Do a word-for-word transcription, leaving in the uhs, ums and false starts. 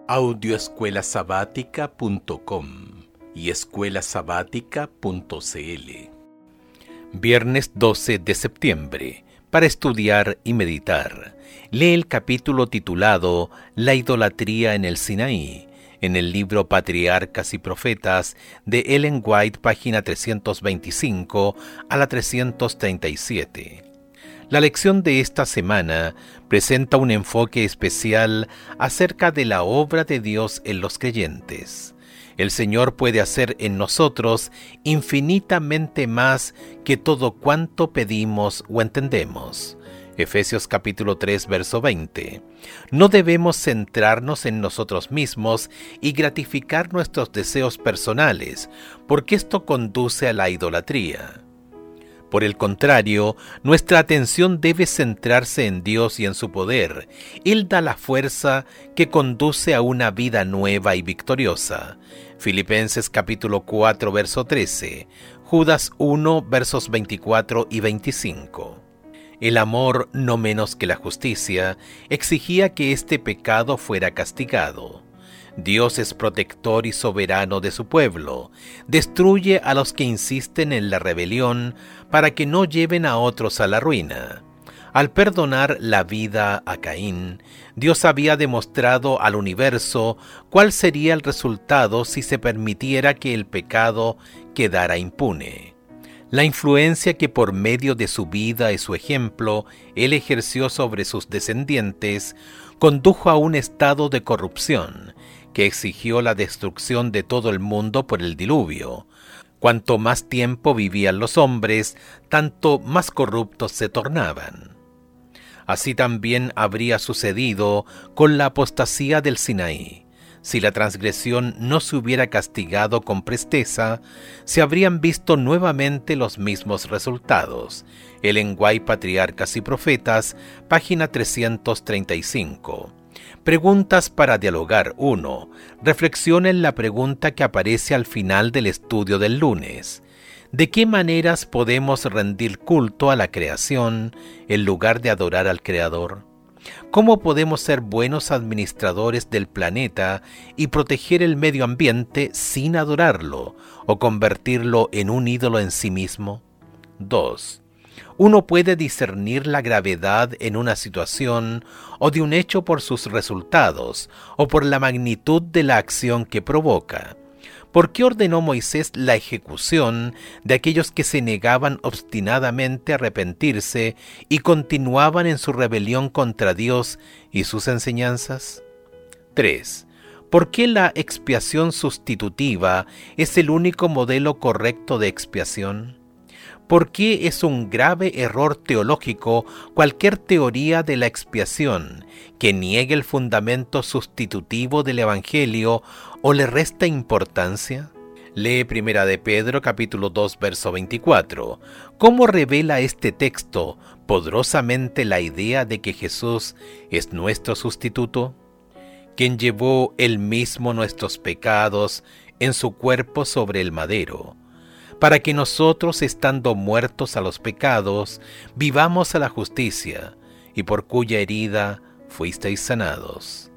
audio escuela sabática punto com y escuela sabática punto c l. Viernes doce de septiembre, para estudiar y meditar. Lee el capítulo titulado La idolatría en el Sinaí, en el libro Patriarcas y Profetas de Ellen White, página trescientos veinticinco a la trescientos treinta y siete. La lección de esta semana presenta un enfoque especial acerca de la obra de Dios en los creyentes. El Señor puede hacer en nosotros infinitamente más que todo cuanto pedimos o entendemos. Efesios capítulo tres, verso veinte. No debemos centrarnos en nosotros mismos y gratificar nuestros deseos personales, porque esto conduce a la idolatría. Por el contrario, nuestra atención debe centrarse en Dios y en su poder. Él da la fuerza que conduce a una vida nueva y victoriosa. Filipenses capítulo cuatro, verso trece. Judas uno, versos veinticuatro y veinticinco. El amor, no menos que la justicia, exigía que este pecado fuera castigado. Dios es protector y soberano de su pueblo. Destruye a los que insisten en la rebelión para que no lleven a otros a la ruina. Al perdonar la vida a Caín, Dios había demostrado al universo cuál sería el resultado si se permitiera que el pecado quedara impune. La influencia que por medio de su vida y su ejemplo él ejerció sobre sus descendientes condujo a un estado de corrupción que exigió la destrucción de todo el mundo por el diluvio. Cuanto más tiempo vivían los hombres, tanto más corruptos se tornaban. Así también habría sucedido con la apostasía del Sinaí. Si la transgresión no se hubiera castigado con presteza, se habrían visto nuevamente los mismos resultados. Ellen White, Patriarcas y Profetas, página trescientos treinta y cinco. Preguntas para dialogar. uno. Reflexiona en la pregunta que aparece al final del estudio del lunes. ¿De qué maneras podemos rendir culto a la creación en lugar de adorar al Creador? ¿Cómo podemos ser buenos administradores del planeta y proteger el medio ambiente sin adorarlo o convertirlo en un ídolo en sí mismo? dos. Uno puede discernir la gravedad en una situación o de un hecho por sus resultados o por la magnitud de la acción que provoca. ¿Por qué ordenó Moisés la ejecución de aquellos que se negaban obstinadamente a arrepentirse y continuaban en su rebelión contra Dios y sus enseñanzas? tres. ¿Por qué la expiación sustitutiva es el único modelo correcto de expiación? ¿Por qué es un grave error teológico cualquier teoría de la expiación que niegue el fundamento sustitutivo del Evangelio o le resta importancia? Lee Primera de Pedro, capítulo dos, verso veinticuatro. ¿Cómo revela este texto poderosamente la idea de que Jesús es nuestro sustituto? Quien llevó él mismo nuestros pecados en su cuerpo sobre el madero, para que nosotros, estando muertos a los pecados, vivamos a la justicia, y por cuya herida fuisteis sanados.